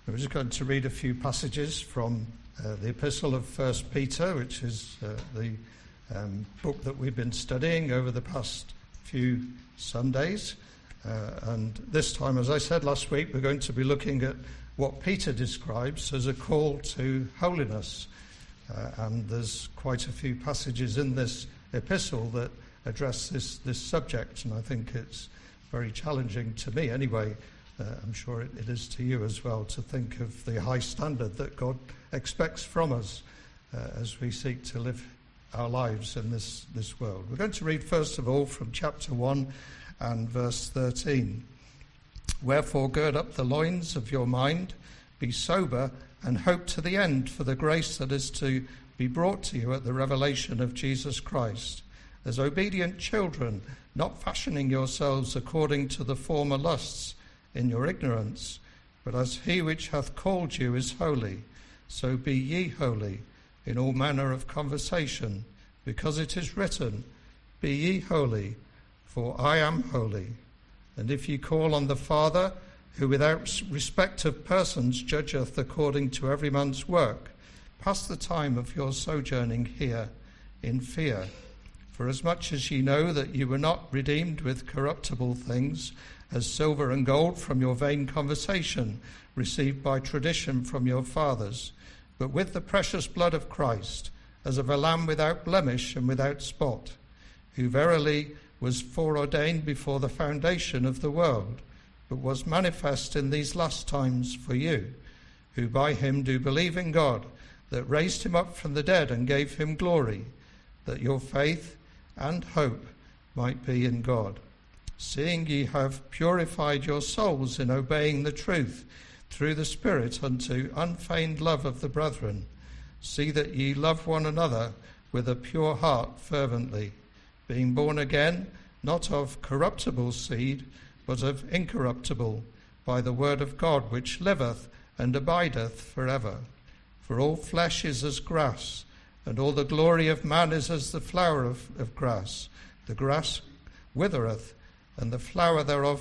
We're just going to read a few passages from the Epistle of 1 Peter, which is the book that we've been studying over the past few Sundays. And this time, as I said last week, we're going to be looking at what Peter describes as a call to holiness. And there's quite a few passages in this epistle that address this subject, and I think it's very challenging to me anyway. I'm sure it is to you as well, to think of the high standard that God expects from us as we seek to live our lives in this world. We're going to read first of all from chapter 1 and verse 13. Wherefore gird up the loins of your mind, be sober, and hope to the end for the grace that is to be brought to you at the revelation of Jesus Christ. As obedient children, not fashioning yourselves according to the former lusts in your ignorance, but as he which hath called you is holy, so be ye holy in all manner of conversation, because it is written, Be ye holy, for I am holy. And if ye call on the Father, who without respect of persons judgeth according to every man's work, pass the time of your sojourning here in fear. For as much as ye know that ye were not redeemed with corruptible things, as silver and gold from your vain conversation, received by tradition from your fathers, but with the precious blood of Christ, as of a lamb without blemish and without spot, who verily was foreordained before the foundation of the world, but was manifest in these last times for you, who by him do believe in God, that raised him up from the dead and gave him glory, that your faith and hope might be in God. Seeing ye have purified your souls in obeying the truth through the Spirit unto unfeigned love of the brethren, see that ye love one another with a pure heart fervently, being born again, not of corruptible seed, but of incorruptible, by the word of God which liveth and abideth for ever. For all flesh is as grass, and all the glory of man is as the flower of grass. The grass withereth, and the flower thereof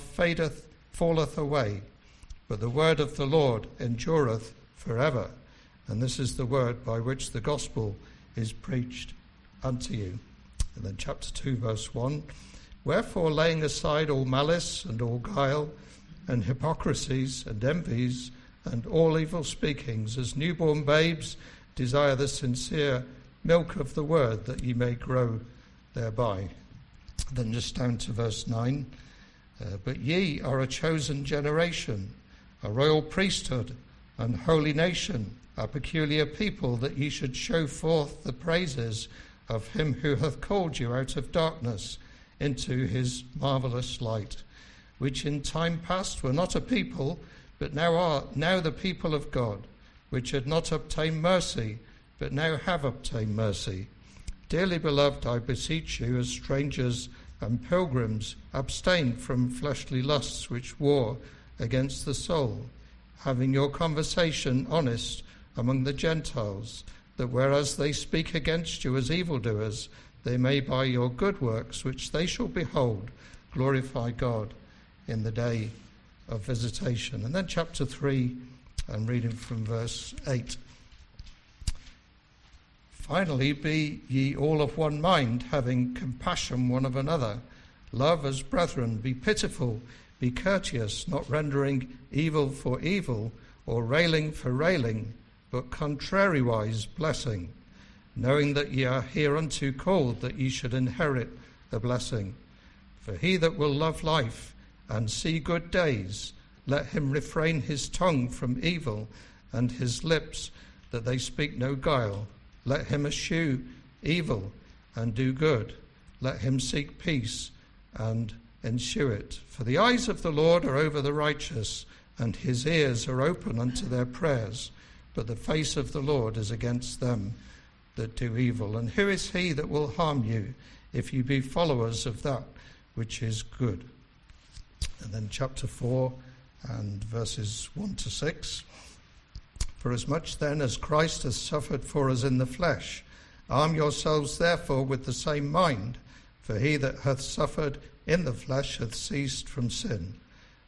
falleth away. But the word of the Lord endureth forever. And this is the word by which the gospel is preached unto you. And then chapter 2, verse 1. Wherefore, laying aside all malice and all guile, and hypocrisies and envies, and all evil speakings, as newborn babes, desire the sincere milk of the word, that ye may grow thereby. Then just down to verse 9. But ye are a chosen generation, a royal priesthood, an holy nation, a peculiar people, that ye should show forth the praises of him who hath called you out of darkness into his marvellous light, which in time past were not a people, but now are the people of God, which had not obtained mercy, but now have obtained mercy. Dearly beloved, I beseech you, as strangers and pilgrims, abstain from fleshly lusts which war against the soul, having your conversation honest among the Gentiles, that whereas they speak against you as evildoers, they may by your good works, which they shall behold, glorify God in the day of visitation. And then chapter 3, I'm reading from verse 8. Finally, be ye all of one mind, having compassion one of another. Love as brethren, be pitiful, be courteous, not rendering evil for evil, or railing for railing, but contrariwise blessing, knowing that ye are hereunto called, that ye should inherit the blessing. For he that will love life and see good days, let him refrain his tongue from evil, and his lips that they speak no guile. Let him eschew evil and do good. Let him seek peace and ensue it. For the eyes of the Lord are over the righteous, and his ears are open unto their prayers. But the face of the Lord is against them that do evil. And who is he that will harm you, if you be followers of that which is good? And then chapter 4 and verses 1 to 6. For as much then as Christ has suffered for us in the flesh, arm yourselves therefore with the same mind. For he that hath suffered in the flesh hath ceased from sin,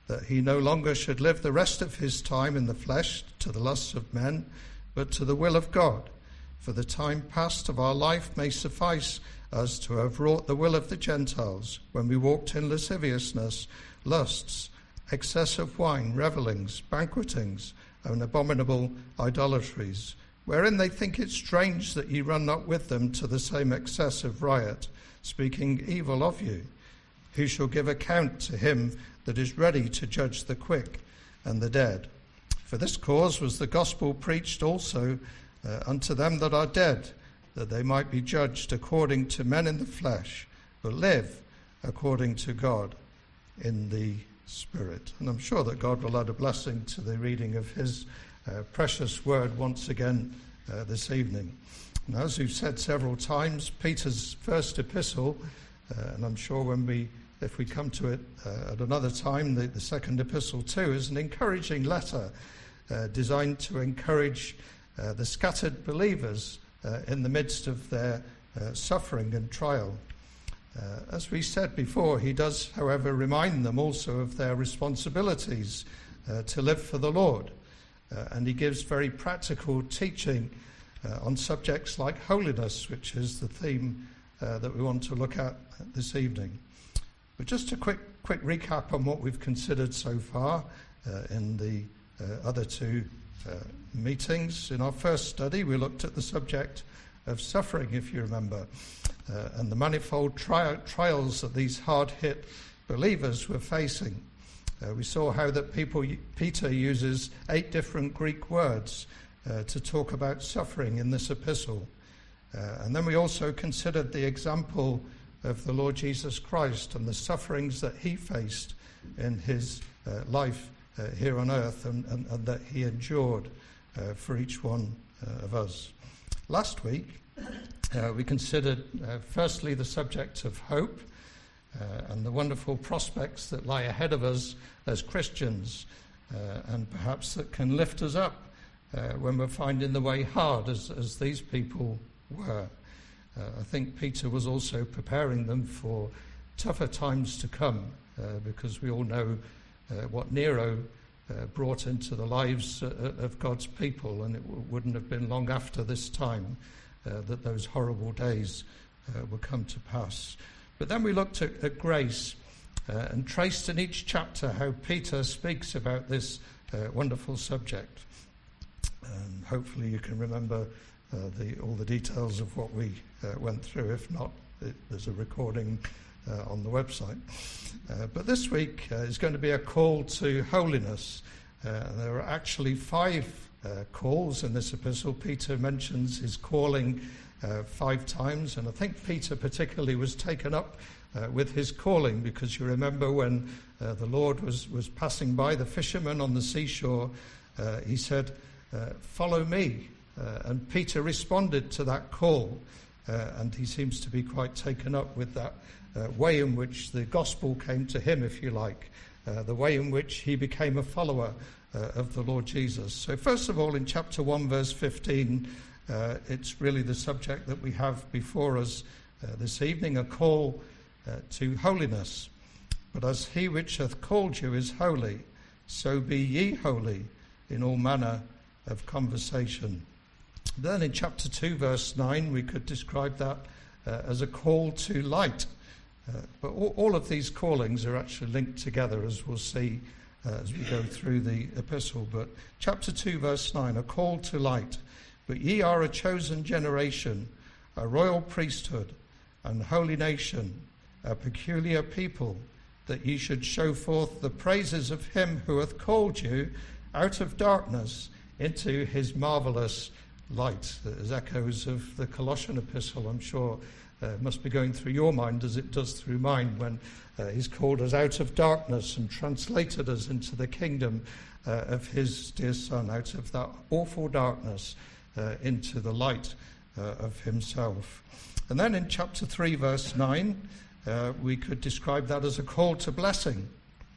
that he no longer should live the rest of his time in the flesh to the lusts of men, but to the will of God. For the time past of our life may suffice us to have wrought the will of the Gentiles, when we walked in lasciviousness, lusts, excess of wine, revellings, banquetings, and abominable idolatries, wherein they think it strange that ye run not with them to the same excess of riot, speaking evil of you. Who shall give account to him that is ready to judge the quick and the dead? For this cause was the gospel preached also unto them that are dead, that they might be judged according to men in the flesh, but live according to God in the Spirit. And I'm sure that God will add a blessing to the reading of his precious word once again this evening. Now, as we've said several times, Peter's first epistle, and I'm sure if we come to it at another time, the second epistle too, is an encouraging letter designed to encourage the scattered believers in the midst of their suffering and trial. As we said before, he does, however, remind them also of their responsibilities to live for the Lord. And he gives very practical teaching on subjects like holiness, which is the theme that we want to look at this evening. But just a quick recap on what we've considered so far in the other two meetings. In our first study, we looked at the subject of suffering, if you remember, and the manifold trials that these hard-hit believers were facing. We saw how that Peter uses 8 different Greek words to talk about suffering in this epistle. And then we also considered the example of the Lord Jesus Christ and the sufferings that he faced in his life here on earth and that he endured for each one of us. Last week, we considered firstly the subject of hope and the wonderful prospects that lie ahead of us as Christians and perhaps that can lift us up when we're finding the way hard as these people were. I think Peter was also preparing them for tougher times to come because we all know what Nero brought into the lives of God's people, and it wouldn't have been long after this time that those horrible days would come to pass. But then we looked at grace and traced in each chapter how Peter speaks about this wonderful subject. And hopefully you can remember all the details of what we went through. If not, there's a recording on the website. But this week is going to be a call to holiness. There are actually 5 calls in this epistle. Peter mentions his calling 5 times, and I think Peter particularly was taken up with his calling, because you remember when the Lord was passing by the fishermen on the seashore, he said, "Follow me." And Peter responded to that call, and he seems to be quite taken up with that way in which the gospel came to him, if you like, the way in which he became a follower of the Lord Jesus. So first of all, in chapter 1, verse 15, it's really the subject that we have before us this evening, a call to holiness. But as he which hath called you is holy, so be ye holy in all manner of conversation. Then in chapter 2, verse 9, we could describe that as a call to light. But all of these callings are actually linked together, as we'll see as we go through the epistle. But chapter 2, verse 9, a call to light. But ye are a chosen generation, a royal priesthood, an holy nation, a peculiar people, that ye should show forth the praises of him who hath called you out of darkness into his marvellous light. There's echoes of the Colossian epistle, I'm sure, must be going through your mind as it does through mine, when he's called us out of darkness and translated us into the kingdom of his dear Son, out of that awful darkness into the light of himself. And then in chapter 3, verse 9, we could describe that as a call to blessing,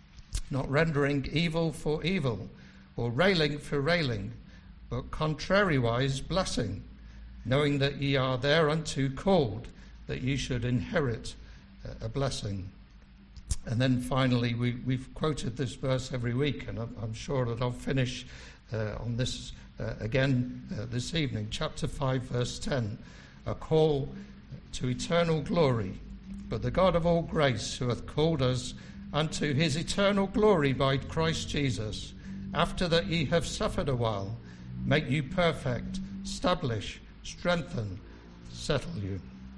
not rendering evil for evil or railing for railing, but contrariwise blessing, knowing that ye are thereunto called, that ye should inherit a blessing. And then finally, we've quoted this verse every week, and I'm sure that I'll finish on this again this evening. Chapter 5, verse 10, a call to eternal glory. But the God of all grace, who hath called us unto his eternal glory by Christ Jesus, after that ye have suffered a while, make you perfect, establish, strengthen, settle you.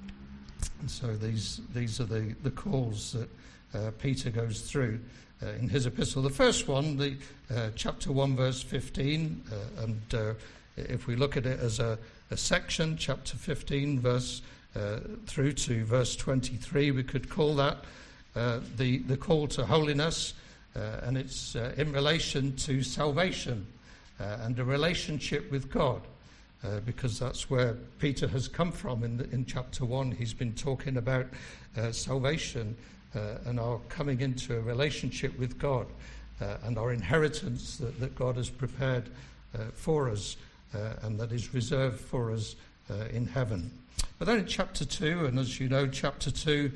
And so these are the calls that Peter goes through in his epistle. The first one, the chapter 1, verse 15, and if we look at it as a section, chapter 15, verse through to verse 23, we could call that the call to holiness, and it's in relation to salvation and a relationship with God, because that's where Peter has come from in chapter 1. He's been talking about salvation and our coming into a relationship with God and our inheritance that God has prepared for us and that is reserved for us in heaven. But then in chapter 2, and as you know, chapter 2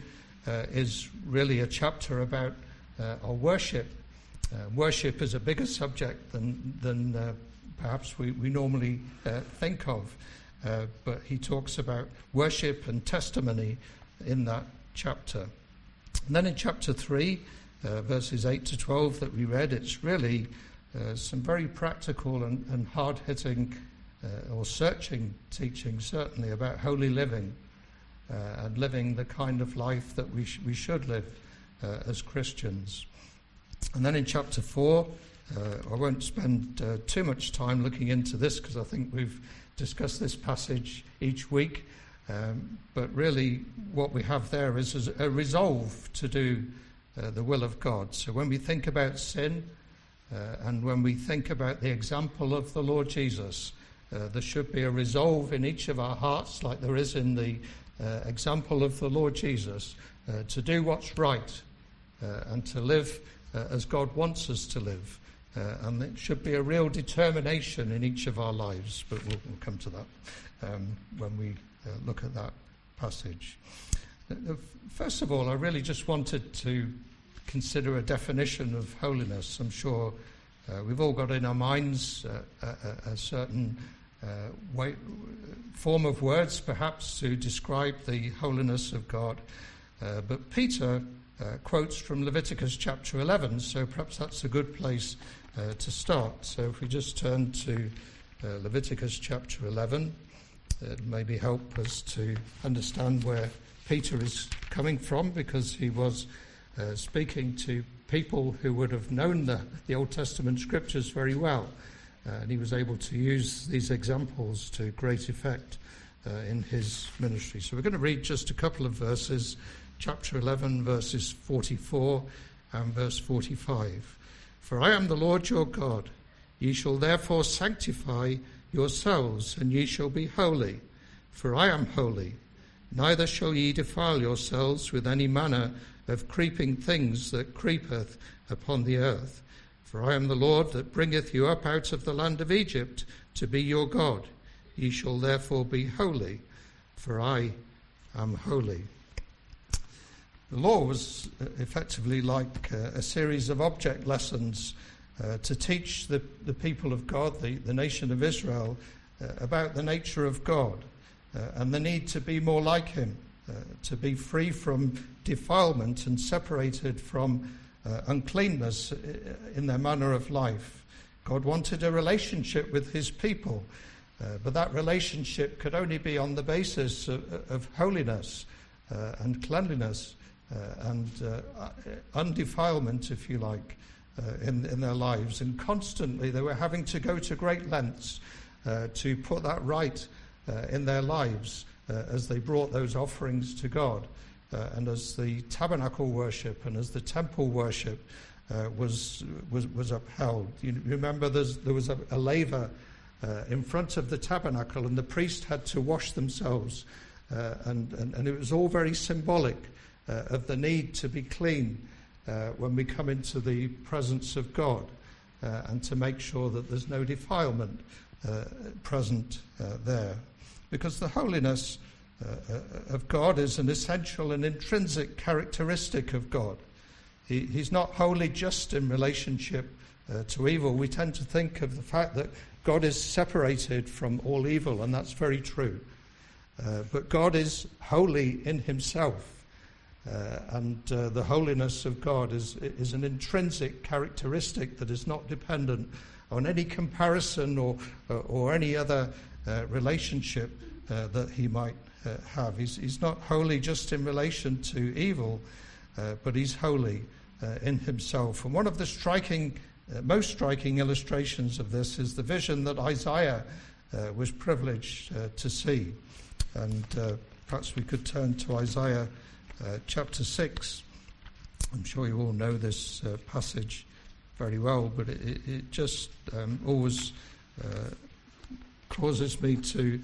is really a chapter about our worship. Worship is a bigger subject than perhaps we normally think of, but he talks about worship and testimony in that chapter. And then in chapter 3, verses 8 to 12 that we read, it's really some very practical and hard-hitting or searching teaching, certainly, about holy living and living the kind of life that we should live as Christians. And then in chapter 4, I won't spend too much time looking into this because I think we've discussed this passage each week. But really what we have there is a resolve to do the will of God. So when we think about sin and when we think about the example of the Lord Jesus, there should be a resolve in each of our hearts, like there is in the example of the Lord Jesus, to do what's right and to live as God wants us to live. And it should be a real determination in each of our lives, but we'll come to that when we look at that passage. First of all, I really just wanted to consider a definition of holiness. I'm sure we've all got in our minds a certain form of words, perhaps, to describe the holiness of God. But Peter quotes from Leviticus chapter 11, so perhaps that's a good place to start. So if we just turn to Leviticus chapter 11, it maybe help us to understand where Peter is coming from, because he was speaking to people who would have known the Old Testament scriptures very well. And he was able to use these examples to great effect in his ministry. So we're going to read just a couple of verses, chapter 11, verses 44 and verse 45. For I am the Lord your God. Ye shall therefore sanctify yourselves, and ye shall be holy, for I am holy. Neither shall ye defile yourselves with any manner of creeping things that creepeth upon the earth. For I am the Lord that bringeth you up out of the land of Egypt to be your God. Ye shall therefore be holy, for I am holy. The law was effectively like a series of object lessons to teach the people of God, the nation of Israel, about the nature of God and the need to be more like him, to be free from defilement and separated from uncleanness in their manner of life. God wanted a relationship with his people, but that relationship could only be on the basis of holiness and cleanliness and undefilement, if you like, in their lives. And constantly they were having to go to great lengths to put that right in their lives as they brought those offerings to God. And as the tabernacle worship and as the temple worship was upheld. You remember there was a laver in front of the tabernacle, and the priest had to wash themselves. And it was all very symbolic of the need to be clean when we come into the presence of God, and to make sure that there's no defilement present there. Because the holiness of God is an essential and intrinsic characteristic of God. He's not wholly just in relationship to evil. We tend to think of the fact that God is separated from all evil, and that's very true. But God is holy in himself. And the holiness of God is an intrinsic characteristic that is not dependent on any comparison or any other relationship that he might have. He's not holy just in relation to evil, but he's holy in himself. And one of the most striking illustrations of this is the vision that Isaiah was privileged to see. And perhaps we could turn to Isaiah chapter 6. I'm sure you all know this passage very well, but it just always causes me to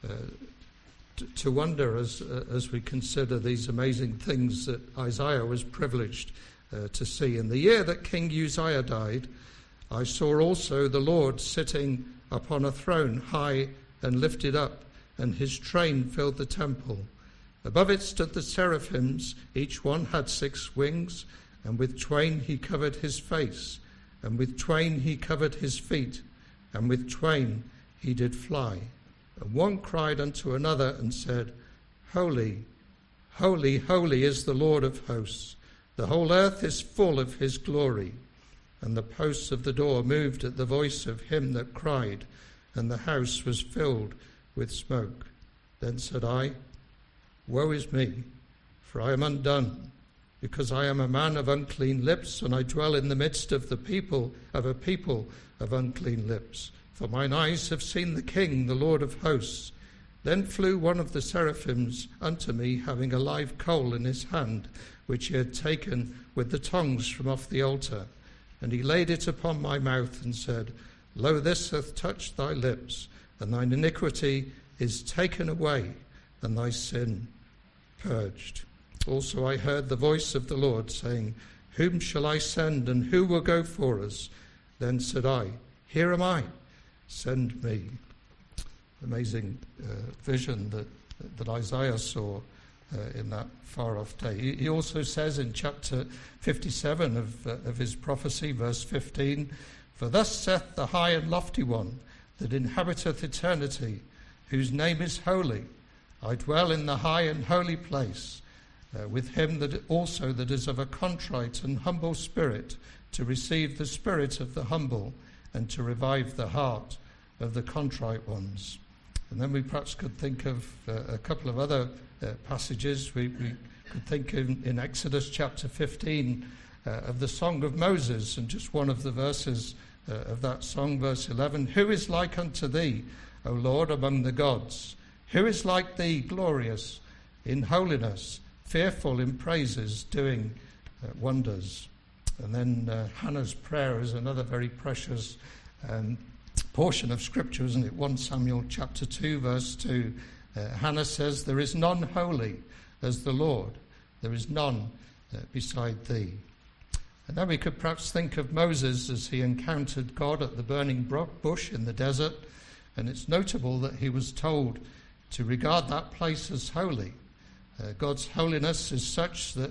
wonder as we consider these amazing things that Isaiah was privileged to see. In the year that King Uzziah died, I saw also the Lord sitting upon a throne, high and lifted up, and his train filled the temple. Above it stood the seraphims, each one had 6 wings, and with twain he covered his face, and with twain he covered his feet, and with twain he did fly. And one cried unto another and said, Holy, holy, holy is the Lord of hosts. The whole earth is full of his glory. And the posts of the door moved at the voice of him that cried, and the house was filled with smoke. Then said I, Woe is me, for I am undone, because I am a man of unclean lips, and I dwell in the midst of a people of unclean lips. For mine eyes have seen the King, the Lord of hosts. Then flew one of the seraphims unto me, having a live coal in his hand, which he had taken with the tongs from off the altar. And he laid it upon my mouth, and said, Lo, this hath touched thy lips, and thine iniquity is taken away, and thy sin purged. Also I heard the voice of the Lord, saying, Whom shall I send, and who will go for us? Then said I, Here am I, send me. Amazing vision that Isaiah saw in that far-off day. He also says in chapter 57 of his prophecy, verse 15, For thus saith the high and lofty one, that inhabiteth eternity, whose name is holy. I dwell in the high and holy place, with him that also that is of a contrite and humble spirit, to receive the spirit of the humble, and to revive the heart of the contrite ones. And then we perhaps could think of a couple of other passages. We could think in Exodus chapter 15 of the Song of Moses, and just one of the verses of that song, verse 11, Who is like unto thee, O Lord, among the gods? Who is like thee, glorious in holiness, fearful in praises, doing wonders? And then Hannah's prayer is another very precious portion of Scripture, isn't it? 1 Samuel chapter 2, verse 2. Hannah says, There is none holy as the Lord. There is none beside thee. And then we could perhaps think of Moses as he encountered God at the burning bush in the desert. And it's notable that he was told to regard that place as holy. God's holiness is such that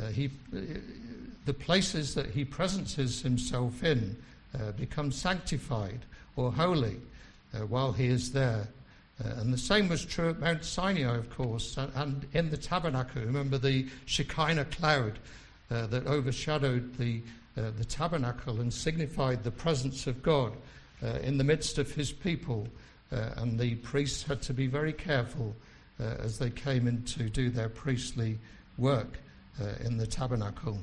the places that he presences himself in become sanctified or holy while he is there. And the same was true at Mount Sinai, of course, and in the tabernacle. Remember the Shekinah cloud that overshadowed the tabernacle and signified the presence of God in the midst of his people. And the priests had to be very careful as they came in to do their priestly work in the tabernacle.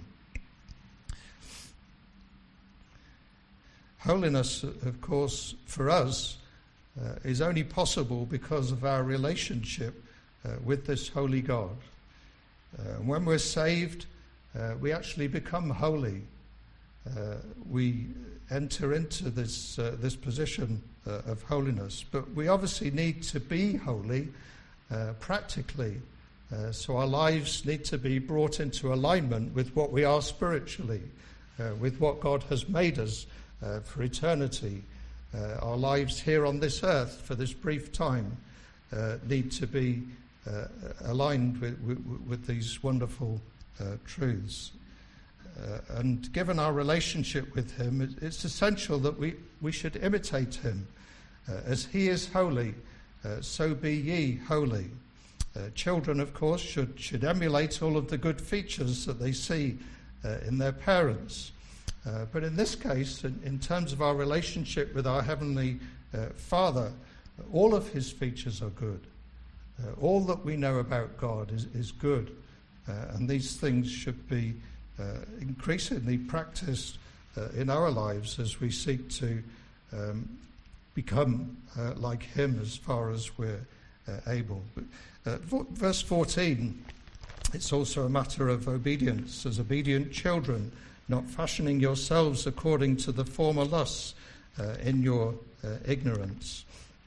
Holiness, of course, for us is only possible because of our relationship with this holy God. When we're saved, we actually become holy. We enter into this position of holiness, but we obviously need to be holy practically. So our lives need to be brought into alignment with what we are spiritually, with what God has made us for eternity. Our lives here on this earth for this brief time need to be aligned with these wonderful truths. And given our relationship with him, it's essential that we should imitate him. As he is holy, so be ye holy. Children, of course, should emulate all of the good features that they see in their parents. But in this case, in terms of our relationship with our Heavenly Father, all of his features are good. All that we know about God is good. And these things should be increasingly practiced in our lives as we seek to become like him as far as we're able. Verse 14, it's also a matter of obedience. As obedient children, not fashioning yourselves according to the former lusts in your ignorance.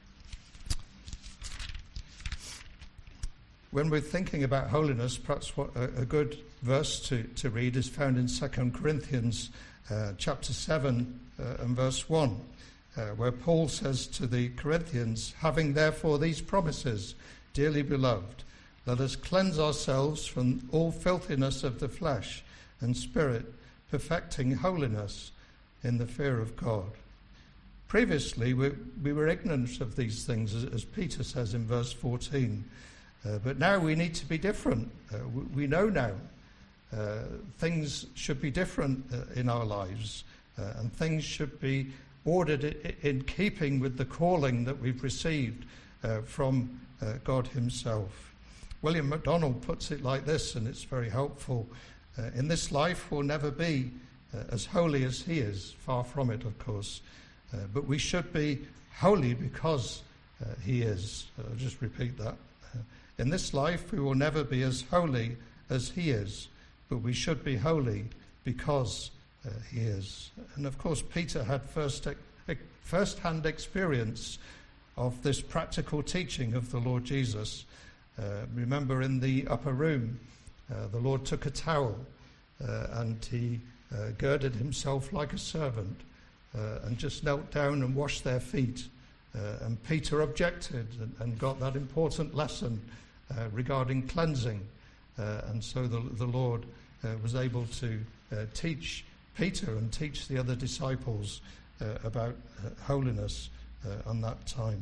When we're thinking about holiness, perhaps what a good verse to read is found in 2 Corinthians chapter 7 and verse 1, where Paul says to the Corinthians, having therefore these promises, dearly beloved, let us cleanse ourselves from all filthiness of the flesh and spirit, perfecting holiness in the fear of God. Previously, we were ignorant of these things, as Peter says in verse 14. But now we need to be different. We know now things should be different in our lives, and things should be ordered in keeping with the calling that we've received from God himself. William MacDonald puts it like this, and it's very helpful. In this life we'll never be as holy as he is, far from it, of course. But we should be holy because he is. I'll just repeat that. In this life we will never be as holy as he is, but we should be holy because he is. And of course Peter had first-hand experience of this practical teaching of the Lord Jesus. Remember in the upper room, the Lord took a towel and he girded himself like a servant and just knelt down and washed their feet. And Peter objected and got that important lesson regarding cleansing. And so the Lord was able to teach Peter and teach the other disciples about holiness on that time.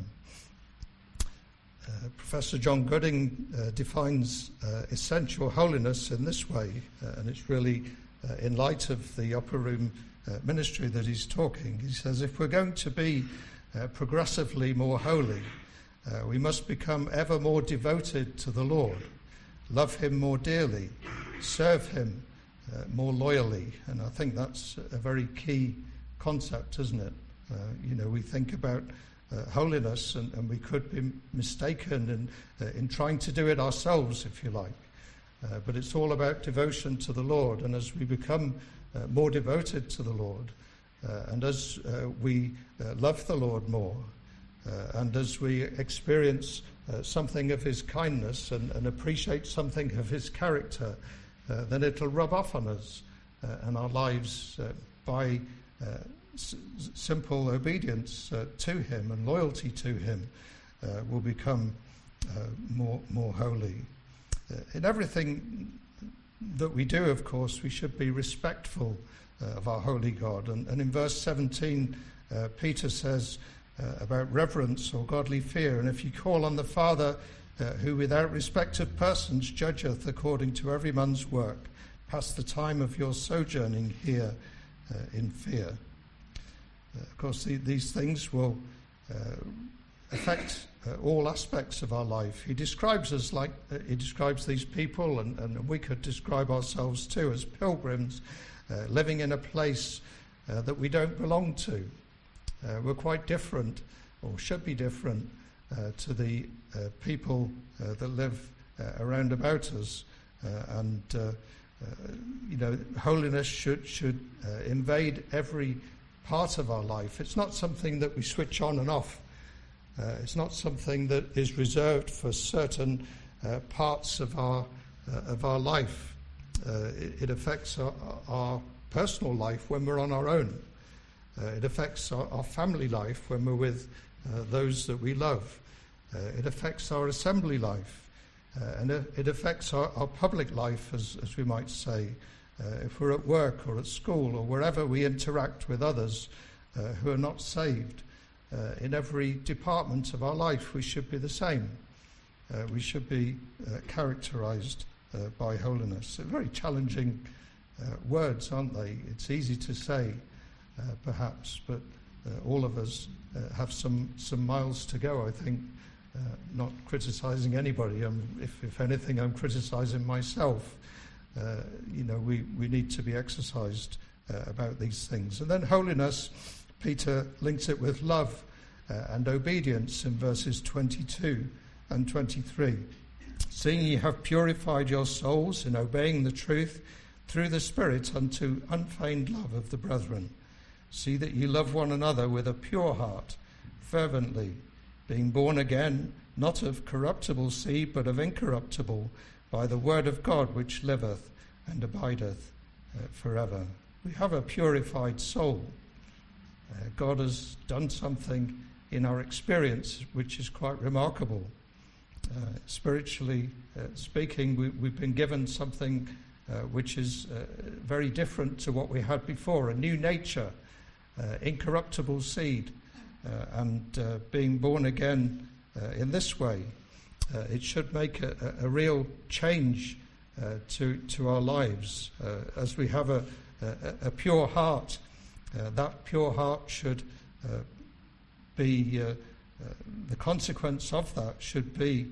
Professor John Gooding defines essential holiness in this way, and it's really in light of the upper room ministry that he's talking. He says, if we're going to be progressively more holy, we must become ever more devoted to the Lord, love him more dearly, serve him more loyally. And I think that's a very key concept, isn't it? We think about holiness, and we could be mistaken in trying to do it ourselves, if you like. But it's all about devotion to the Lord. And as we become more devoted to the Lord, and as we love the Lord more, and as we experience something of his kindness and appreciate something of his character, then it'll rub off on us and our lives by simple obedience to him and loyalty to him will become more holy. In everything that we do, of course, we should be respectful of our holy God. And in verse 17, Peter says about reverence or godly fear. And if you call on the Father, who without respect of persons judgeth according to every man's work, pass the time of your sojourning here in fear. Of course, these things will affect all aspects of our life. He describes us like he describes these people, and we could describe ourselves too as pilgrims living in a place that we don't belong to. We're quite different, or should be different, to the people that live around about us, and holiness should invade every part of our life. It's not something that we switch on and off. It's not something that is reserved for certain parts of our life. It affects our personal life when we're on our own. It affects our family life when we're with those that we love. It affects our assembly life. And it affects our public life, as we might say, if we're at work or at school or wherever we interact with others who are not saved, in every department of our life we should be the same. We should be characterized by holiness. They're very challenging words, aren't they? It's easy to say, perhaps, but all of us have some miles to go, I think. Not criticizing anybody. If anything, I'm criticizing myself. We need to be exercised about these things. And then holiness, Peter links it with love and obedience in verses 22 and 23. Seeing ye have purified your souls in obeying the truth through the Spirit unto unfeigned love of the brethren. See that ye love one another with a pure heart, fervently, being born again, not of corruptible seed, but of incorruptible, by the word of God which liveth and abideth forever. We have a purified soul. God has done something in our experience which is quite remarkable. Spiritually speaking, we've been given something which is very different to what we had before, a new nature, incorruptible seed, and being born again in this way. It should make a real change to our lives. As we have a pure heart, that pure heart should be, the consequence of that should be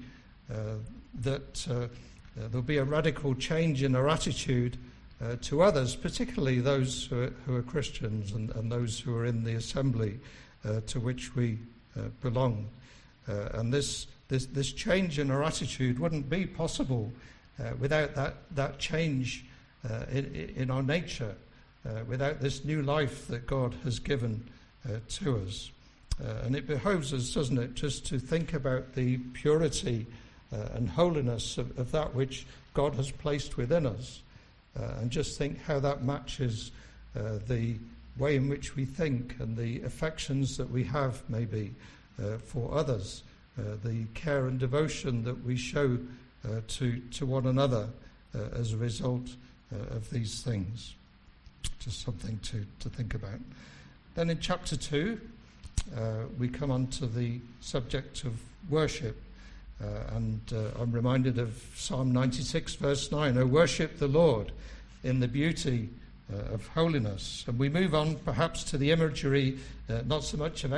that there'll be a radical change in our attitude to others, particularly those who are Christians and those who are in the assembly to which we belong. And this change in our attitude wouldn't be possible without that change in our nature, without this new life that God has given to us. And it behoves us, doesn't it, just to think about the purity and holiness of that which God has placed within us, and just think how that matches the way in which we think and the affections that we have maybe for others, the care and devotion that we show to one another as a result of these things. Just something to think about. Then in chapter 2, we come on to the subject of worship. And I'm reminded of Psalm 96, verse 9, "O worship the Lord in the beauty of holiness." And we move on perhaps to the imagery, not so much of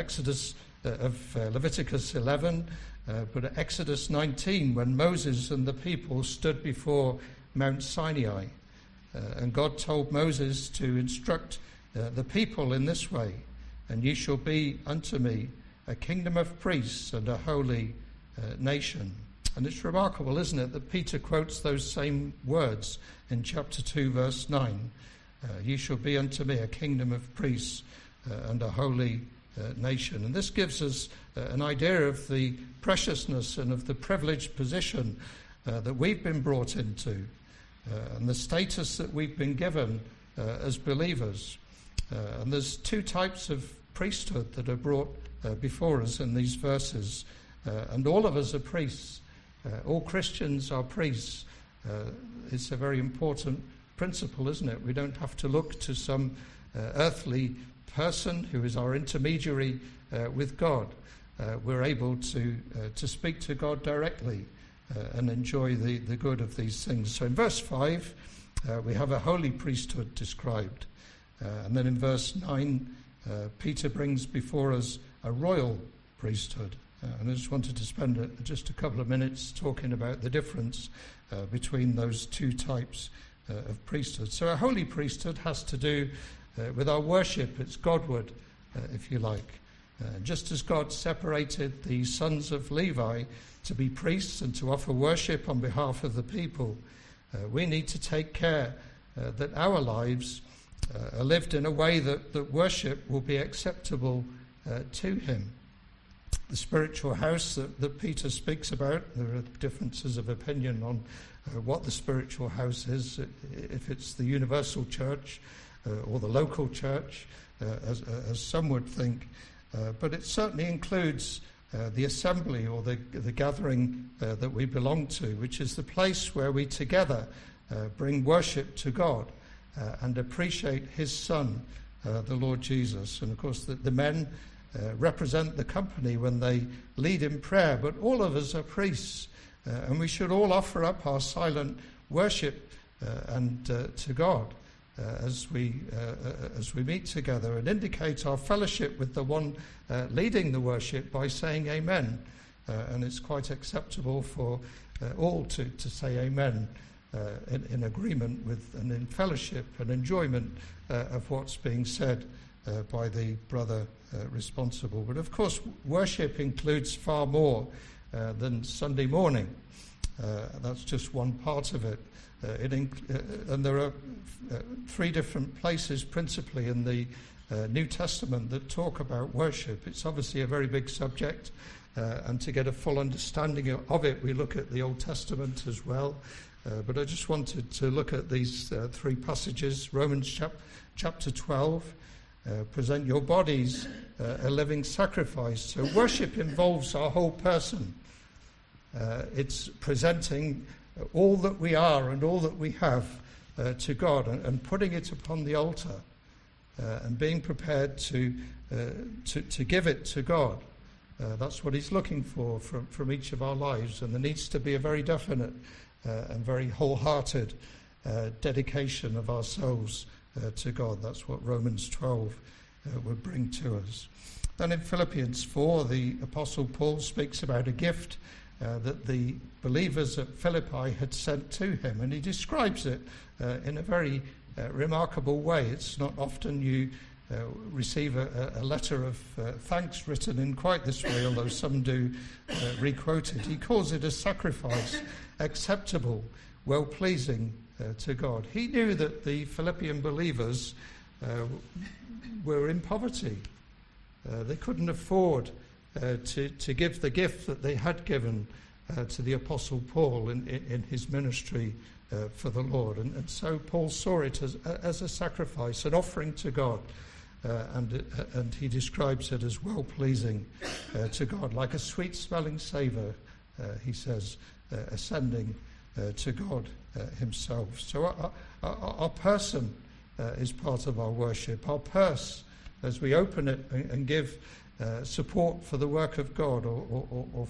Leviticus 11, but Exodus 19, when Moses and the people stood before Mount Sinai. And God told Moses to instruct the people in this way, "And ye shall be unto me a kingdom of priests and a holy nation." And it's remarkable, isn't it, that Peter quotes those same words in chapter 2, verse 9. "Ye shall be unto me a kingdom of priests and a holy nation." And this gives us an idea of the preciousness and of the privileged position that we've been brought into, and the status that we've been given as believers. And there's two types of priesthood that are brought before us in these verses. And all of us are priests. All Christians are priests. It's a very important principle, isn't it? We don't have to look to some earthly person who is our intermediary with God. We're able to speak to God directly and enjoy the good of these things. So in verse 5, we have a holy priesthood described. And then in verse 9, Peter brings before us a royal priesthood. And I just wanted to spend just a couple of minutes talking about the difference between those two types of priesthood. So a holy priesthood has to do with our worship. It's Godward, if you like. Just as God separated the sons of Levi to be priests and to offer worship on behalf of the people, we need to take care that our lives are lived in a way that worship will be acceptable to him. The spiritual house that Peter speaks about, there are differences of opinion on what the spiritual house is, if it's the universal church or the local church, as some would think. But it certainly includes the assembly or the gathering that we belong to, which is the place where we together bring worship to God and appreciate his Son, the Lord Jesus. And of course the men represent the company when they lead in prayer, but all of us are priests, and we should all offer up our silent worship and to God as we meet together, and indicate our fellowship with the one leading the worship by saying amen. And it's quite acceptable for all to say amen in agreement with and in fellowship and enjoyment of what's being said by the brother responsible. But of course, worship includes far more than Sunday morning. That's just one part of it. And there are three different places principally in the New Testament that talk about worship. It's obviously a very big subject, and to get a full understanding of it, we look at the Old Testament as well. But I just wanted to look at these three passages. Romans chapter 12, present your bodies a living sacrifice. So worship involves our whole person. It's presenting all that we are and all that we have to God, and putting it upon the altar, and being prepared to give it to God. That's what he's looking for from each of our lives, and there needs to be a very definite and very wholehearted dedication of ourselves to God. That's what Romans 12 would bring to us. Then in Philippians 4, the Apostle Paul speaks about a gift that the believers at Philippi had sent to him, and he describes it in a very remarkable way. It's not often you receive a letter of thanks written in quite this way, although some do re-quote it. He calls it a sacrifice, acceptable, well-pleasing to God. He knew that the Philippian believers were in poverty. They couldn't afford to give the gift that they had given to the Apostle Paul in his ministry for the Lord. And so Paul saw it as a sacrifice, an offering to God. And he describes it as well-pleasing to God, like a sweet-smelling savour, he says, ascending to God himself. So our person is part of our worship. Our purse, as we open it and give support for the work of God, or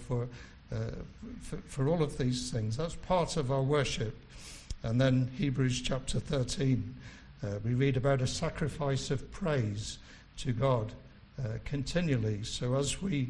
for all of these things, that's part of our worship. And then Hebrews chapter 13, we read about a sacrifice of praise to God continually. So as we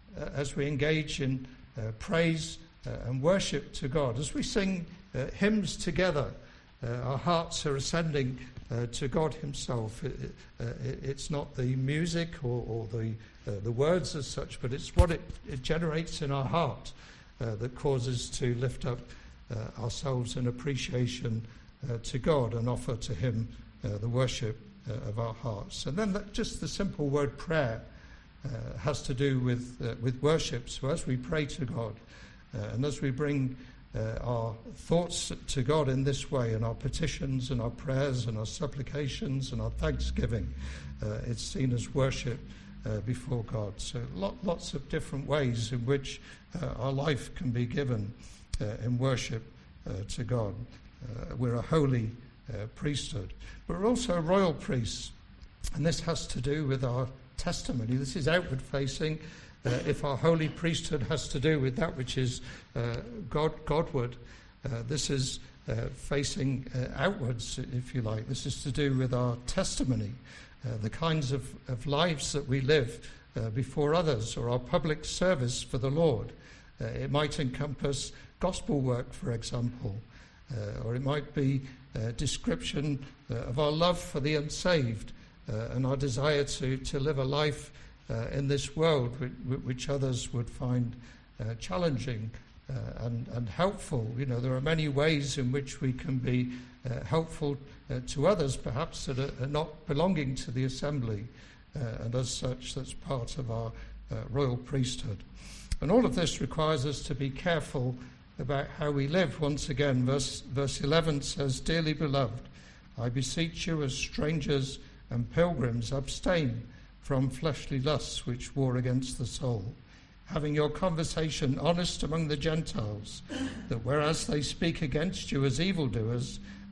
engage in praise and worship to God, as we sing hymns together, our hearts are ascending to God himself. It's not the music or the words as such, but it's what it generates in our heart that causes to lift up ourselves in appreciation to God and offer to him the worship of our hearts. And then just the simple word prayer has to do with worship. So as we pray to God, and as we bring our thoughts to God in this way, and our petitions and our prayers and our supplications and our thanksgiving, it's seen as worship before God. So lots of different ways in which our life can be given in worship to God. We're a holy priesthood, but we're also royal priests, and this has to do with our testimony. This is outward facing. If our holy priesthood has to do with that which is Godward, this is facing outwards, if you like. This is to do with our testimony, the kinds of lives that we live before others, or our public service for the Lord. It might encompass gospel work, for example, or it might be a description of our love for the unsaved and our desire to live a life in this world which others would find challenging and helpful. You know, there are many ways in which we can be helpful to others, perhaps, that are not belonging to the assembly, and as such, that's part of our royal priesthood. And all of this requires us to be careful about how we live. Once again, verse 11 says, "Dearly beloved, I beseech you as strangers and pilgrims, abstain from fleshly lusts which war against the soul, having your conversation honest among the Gentiles, that whereas they speak against you as evildoers,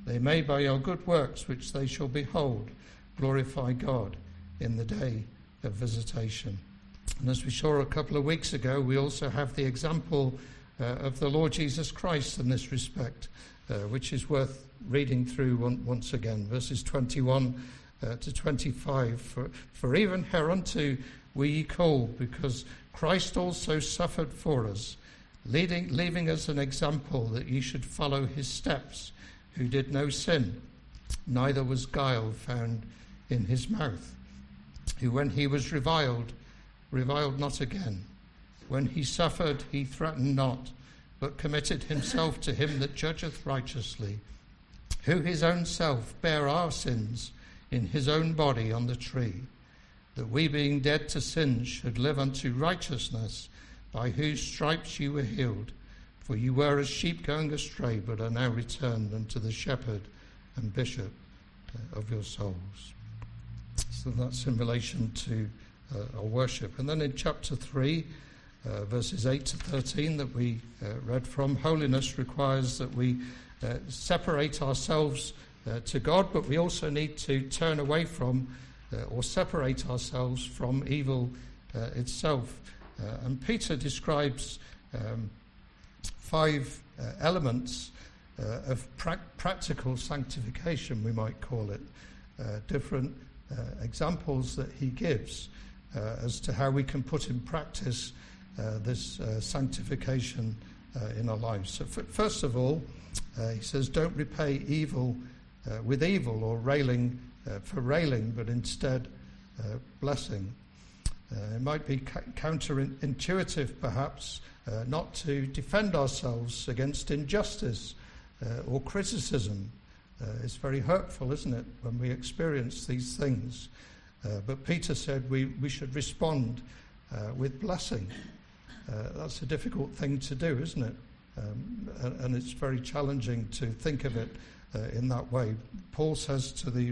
they may by your good works, which they shall behold, glorify God in the day of visitation. And as we saw a couple of weeks ago, we also have the example of the Lord Jesus Christ in this respect, which is worth reading through once again. Verses 21 to 25. For even hereunto were ye called, because Christ also suffered for us, leaving us an example that ye should follow his steps, who did no sin, neither was guile found in his mouth, who when he was reviled not again. When he suffered, he threatened not, but committed himself to him that judgeth righteously, who his own self bare our sins in his own body on the tree, that we being dead to sins should live unto righteousness, by whose stripes you were healed. For you were as sheep going astray, but are now returned unto the shepherd and bishop of your souls. So that's in relation to our worship. And then in chapter 3, verses 8 to 13 that we read from, holiness requires that we separate ourselves to God, but we also need to turn away from or separate ourselves from evil itself. And Peter describes 5 elements of practical sanctification, we might call it, different examples that he gives as to how we can put in practice this sanctification in our lives. So first of all, he says, don't repay evil with evil, or railing for railing, but instead blessing. It might be counterintuitive, perhaps, not to defend ourselves against injustice or criticism. It's very hurtful, isn't it, when we experience these things? But Peter said we should respond with blessing. That's a difficult thing to do, isn't it? And it's very challenging to think of it in that way. Paul says to the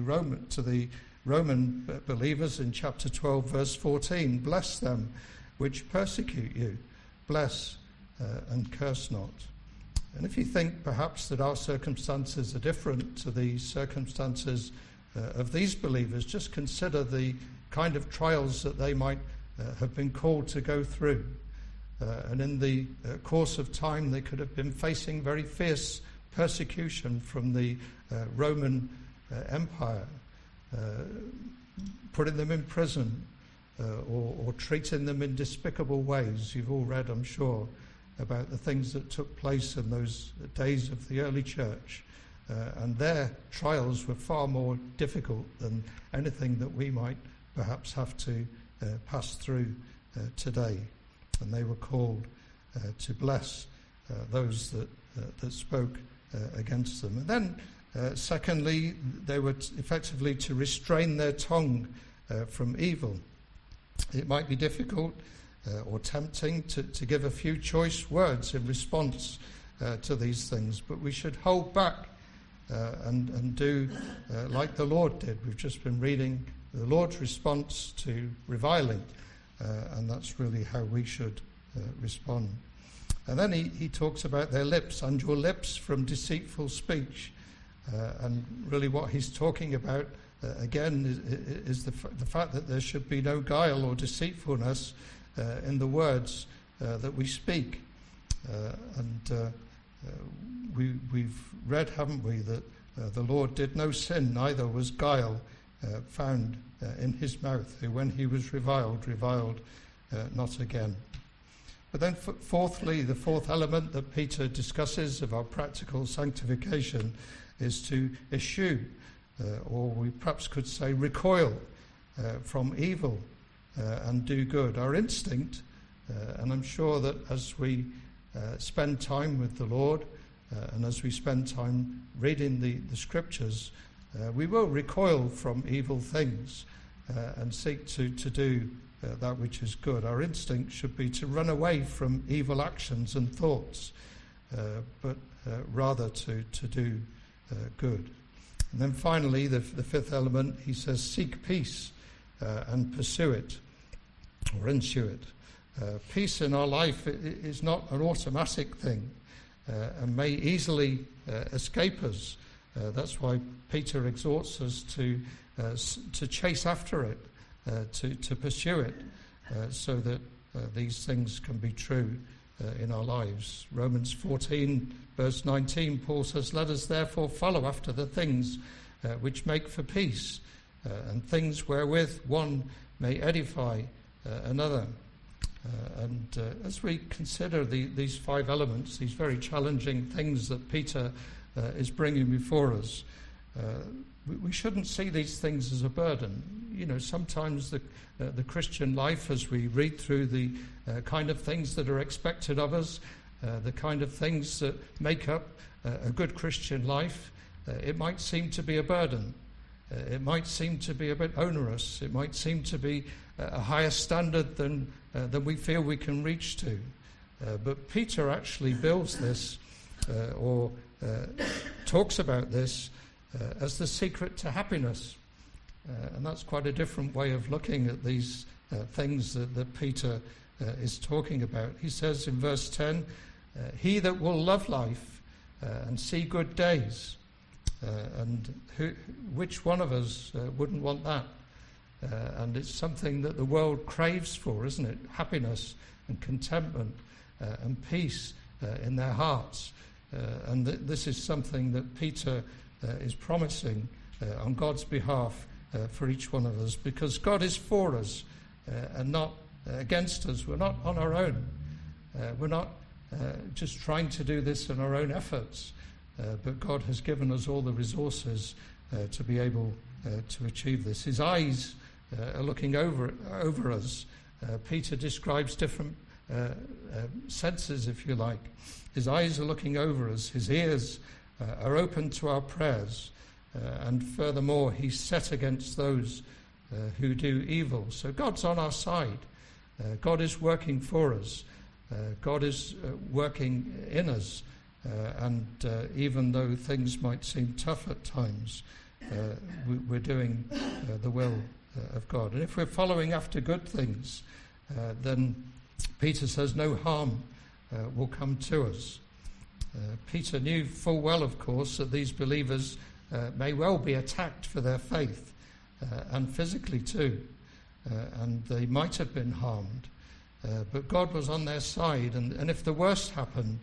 Roman believers in chapter 12, verse 14, bless them which persecute you, bless and curse not. And if you think perhaps that our circumstances are different to the circumstances of these believers, just consider the kind of trials that they might have been called to go through. And in the course of time, they could have been facing very fierce persecution from the Roman Empire, putting them in prison or treating them in despicable ways. You've all read, I'm sure, about the things that took place in those days of the early church. And their trials were far more difficult than anything that we might perhaps have to pass through today. And they were called to bless those that spoke against them. And then, secondly, they were effectively to restrain their tongue from evil. It might be difficult or tempting to give a few choice words in response to these things, but we should hold back and do like the Lord did. We've just been reading the Lord's response to reviling, and that's really how we should respond. And then he talks about their lips, and your lips from deceitful speech. And really what he's talking about, again, is the fact that there should be no guile or deceitfulness in the words that we speak. We've read, haven't we, that the Lord did no sin, neither was guile found in his mouth, who when he was reviled not again. But then fourthly, the fourth element that Peter discusses of our practical sanctification is to eschew, or we perhaps could say recoil from evil and do good. Our instinct, and I'm sure that as we spend time with the Lord and as we spend time reading the scriptures, we will recoil from evil things and seek to do that which is good. Our instinct should be to run away from evil actions and thoughts, but rather to do good. And then finally, the fifth element, he says, seek peace and pursue it, or ensue it. Peace in our life is not an automatic thing and may easily escape us That's why Peter exhorts us to chase after it, to pursue it, so that these things can be true in our lives. Romans 14, verse 19, Paul says, "Let us therefore follow after the things which make for peace, and things wherewith one may edify another." As we consider these 5 elements, these very challenging things that Peter is bringing before us, we shouldn't see these things as a burden. You know, sometimes the Christian life, as we read through the kind of things that are expected of us, the kind of things that make up a good Christian life, it might seem to be a burden. It might seem to be a bit onerous. It might seem to be a higher standard than we feel we can reach to. But Peter actually builds this or talks about this as the secret to happiness. And that's quite a different way of looking at these things that Peter is talking about. He says in verse 10, "He that will love life and see good days." And which one of us wouldn't want that? And it's something that the world craves for, isn't it? Happiness and contentment and peace in their hearts. And this is something that Peter is promising on God's behalf for each one of us, because God is for us and not against us. We're not on our own. We're not just trying to do this in our own efforts, but God has given us all the resources to be able to achieve this. His eyes are looking over us. Peter describes different senses, if you like. His eyes are looking over us. His ears are open to our prayers. And furthermore, he's set against those who do evil. So God's on our side. God is working for us. God is working in us. And even though things might seem tough at times, we're doing the will of God. And if we're following after good things, then Peter says no harm will come to us. Peter knew full well, of course, that these believers may well be attacked for their faith, and physically too, and they might have been harmed. But God was on their side, and if the worst happened,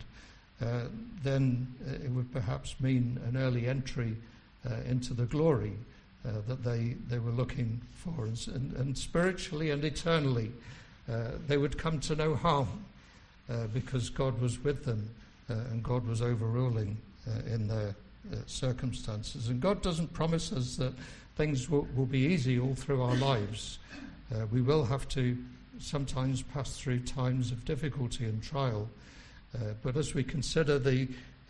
then it would perhaps mean an early entry into the glory that they were looking for. And spiritually and eternally, they would come to no harm because God was with them and God was overruling in their circumstances. And God doesn't promise us that things will be easy all through our lives. We will have to sometimes pass through times of difficulty and trial. But as we consider the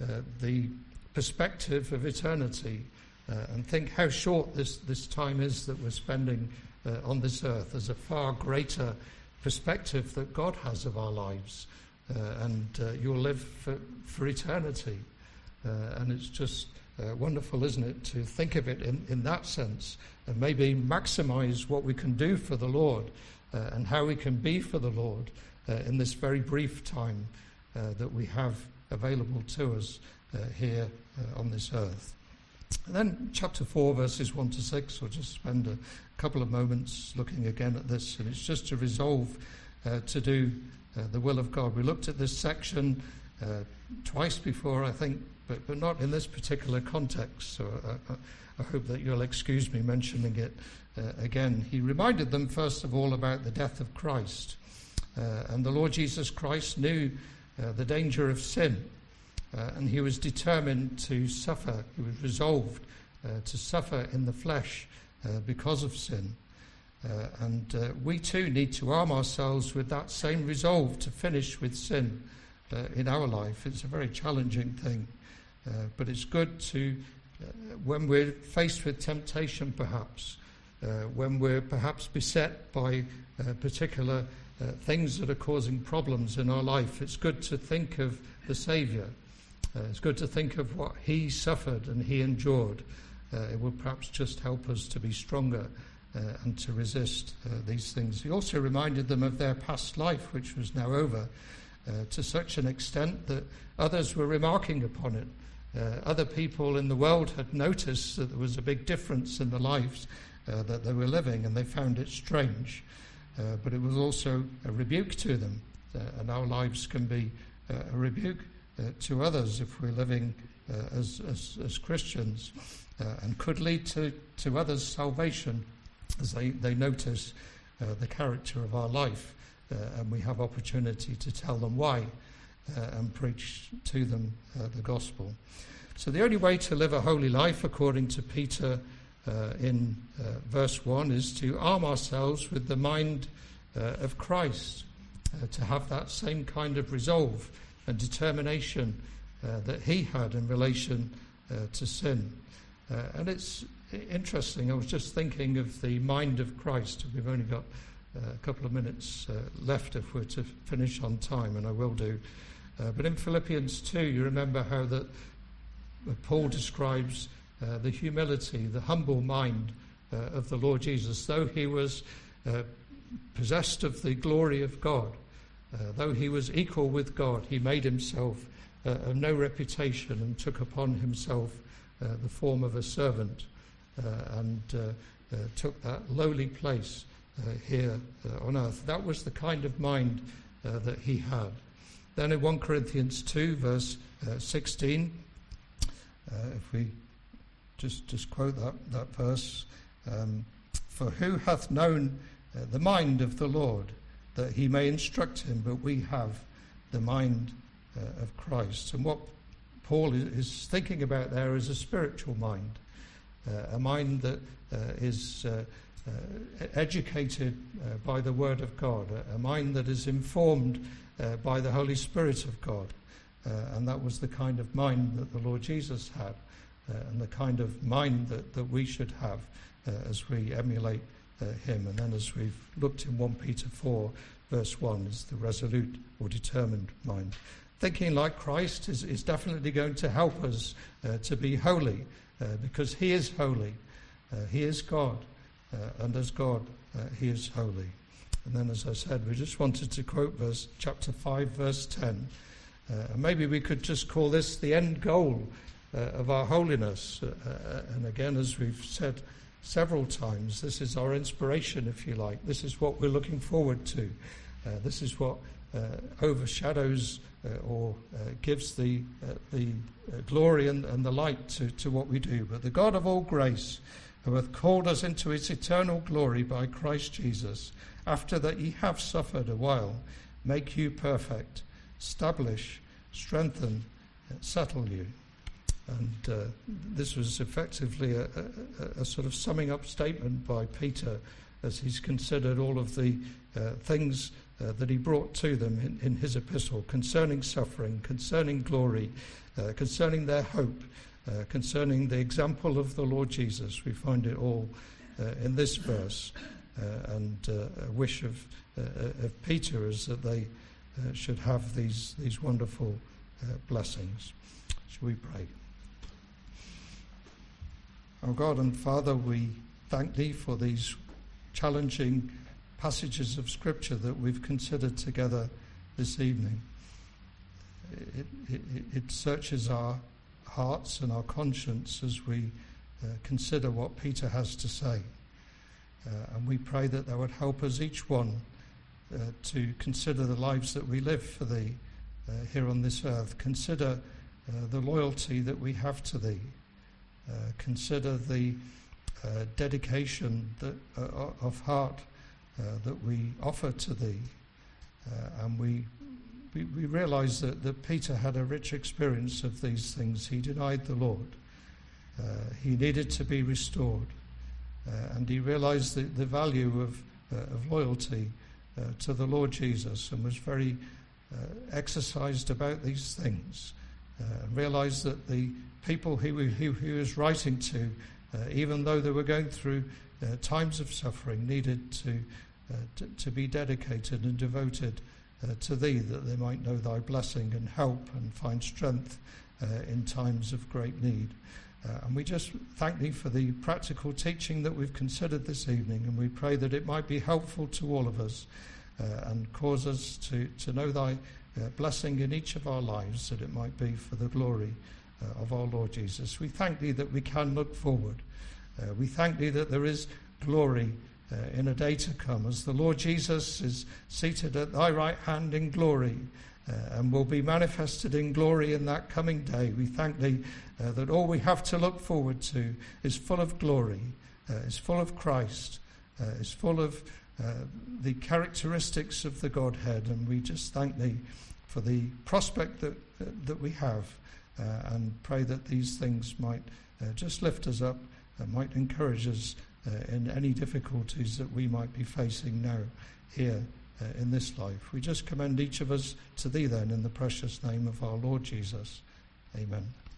perspective of eternity and think how short this time is that we're spending on this earth, there's a far greater perspective that God has of our lives. And you'll live for eternity. And it's just wonderful, isn't it, to think of it in that sense and maybe maximize what we can do for the Lord and how we can be for the Lord in this very brief time that we have available to us here on this earth. And then chapter 4, verses 1 to 6, we'll just spend a couple of moments looking again at this, and it's just to resolve to do the will of God. We looked at this section twice before, I think, but not in this particular context, so I hope that you'll excuse me mentioning it again. He reminded them, first of all, about the death of Christ. And the Lord Jesus Christ knew the danger of sin, and he was determined to suffer. He was resolved to suffer in the flesh because of sin. And we too need to arm ourselves with that same resolve to finish with sin in our life. It's a very challenging thing, but it's good to, when we're faced with temptation perhaps, when we're perhaps beset by particular things that are causing problems in our life, it's good to think of the Saviour. It's good to think of what he suffered and he endured. It will perhaps just help us to be stronger and to resist these things. He also reminded them of their past life, which was now over, to such an extent that others were remarking upon it. Other people in the world had noticed that there was a big difference in the lives that they were living, and they found it strange. But it was also a rebuke to them, and our lives can be a rebuke to others if we're living as Christians, and could lead to others' salvation as they notice the character of our life, and we have opportunity to tell them why and preach to them the gospel. So the only way to live a holy life, according to Peter in verse 1, is to arm ourselves with the mind of Christ, to have that same kind of resolve and determination that he had in relation to sin. And it's interesting, I was just thinking of the mind of Christ. We've only got a couple of minutes left if we're to finish on time, and I will do. But in Philippians 2, you remember how that Paul describes the humility, the humble mind of the Lord Jesus. Though he was possessed of the glory of God, though he was equal with God, he made himself of no reputation and took upon himself the form of a servant and took that lowly place here on earth. That was the kind of mind that he had. Then in 1 Corinthians 2, verse 16, if we just quote that verse, for who hath known the mind of the Lord, that he may instruct him, but we have the mind of Christ. And what Paul is thinking about there is a spiritual mind, a mind that is educated by the Word of God, a mind that is informed by the Holy Spirit of God. And that was the kind of mind that the Lord Jesus had, and the kind of mind that we should have as we emulate him. And then as we've looked in 1 Peter 4, verse 1, is the resolute or determined mind. Thinking like Christ is definitely going to help us to be holy, because he is holy. He is God, and as God, he is holy. And then, as I said, we just wanted to quote chapter 5, verse 10. And maybe we could just call this the end goal of our holiness. And again, as we've said several times, this is our inspiration, if you like. This is what we're looking forward to. This is what overshadows or gives the glory and the light to what we do. But the God of all grace, who hath called us into his eternal glory by Christ Jesus, after that ye have suffered a while, make you perfect, establish, strengthen, settle you. And this was effectively a sort of summing up statement by Peter as he's considered all of the things that he brought to them in his epistle concerning suffering, concerning glory, concerning their hope, concerning the example of the Lord Jesus. We find it all in this verse. And a wish of Peter is that they should have these wonderful blessings. Shall we pray? Our God and Father, we thank thee for these challenging passages of Scripture that we've considered together this evening. It searches our hearts and our conscience as we consider what Peter has to say. And we pray that thou would help us each one to consider the lives that we live for thee here on this earth. Consider the loyalty that we have to thee. Consider the dedication of heart that we offer to thee. And we realize that Peter had a rich experience of these things. He denied the Lord. He needed to be restored. And he realized the value of loyalty to the Lord Jesus, and was very exercised about these things. Realized that the people he was writing to, even though they were going through times of suffering, needed to be dedicated and devoted to thee, that they might know thy blessing and help and find strength in times of great need. And we just thank thee for the practical teaching that we've considered this evening, and we pray that it might be helpful to all of us and cause us to know thy blessing in each of our lives, that it might be for the glory of our Lord Jesus. We thank thee that we can look forward. We thank thee that there is glory in a day to come, as the Lord Jesus is seated at thy right hand in glory and will be manifested in glory in that coming day. We thank thee that all we have to look forward to is full of glory, is full of Christ, is full of the characteristics of the Godhead, and we just thank thee for the prospect that we have, and pray that these things might just lift us up, might encourage us in any difficulties that we might be facing now here in this life. We just commend each of us to thee then, in the precious name of our Lord Jesus. Amen.